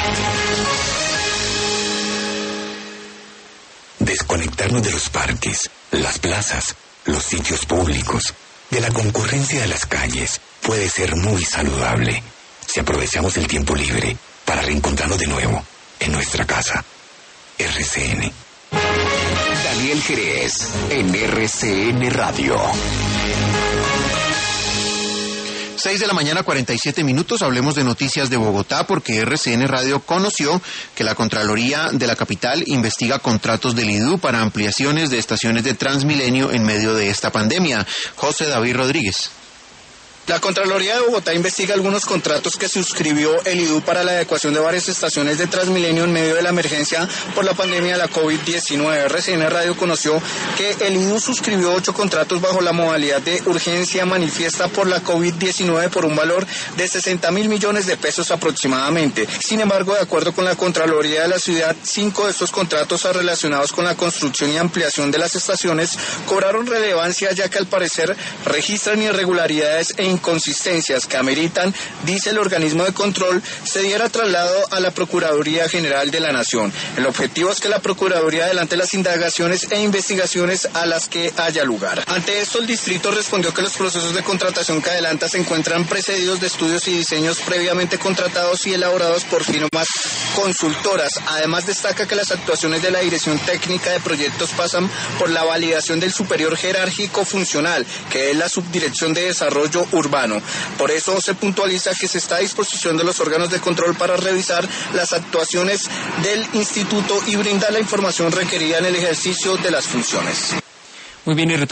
Desconectarnos de los parques, las plazas, los sitios públicos, de la concurrencia de las calles, puede ser muy saludable si aprovechamos el tiempo libre para reencontrarnos de nuevo en nuestra casa. RCN. Daniel Jerez, en RCN Radio. 6:47 a.m. Hablemos de noticias de Bogotá, porque RCN Radio conoció que la Contraloría de la capital investiga contratos del IDU para ampliaciones de estaciones de Transmilenio en medio de esta pandemia. José David Rodríguez. La Contraloría de Bogotá investiga algunos contratos que suscribió el IDU para la adecuación de varias estaciones de Transmilenio en medio de la emergencia por la pandemia de la COVID-19. RCN Radio conoció que el IDU suscribió 8 contratos bajo la modalidad de urgencia manifiesta por la COVID-19 por un valor de 60.000 millones de pesos aproximadamente. Sin embargo, de acuerdo con la Contraloría de la ciudad, 5 de estos contratos relacionados con la construcción y ampliación de las estaciones cobraron relevancia, ya que al parecer registran irregularidades e inconsistencias que ameritan, dice el organismo de control, se diera traslado a la Procuraduría General de la Nación. El objetivo es que la Procuraduría adelante las indagaciones e investigaciones a las que haya lugar. Ante esto, el distrito respondió que los procesos de contratación que adelanta se encuentran precedidos de estudios y diseños previamente contratados y elaborados por firmas consultoras. Además, destaca que las actuaciones de la Dirección Técnica de Proyectos pasan por la validación del superior jerárquico funcional, que es la Subdirección de Desarrollo Urbano. Por eso se puntualiza que se está a disposición de los órganos de control para revisar las actuaciones del instituto y brindar la información requerida en el ejercicio de las funciones. Muy bien, y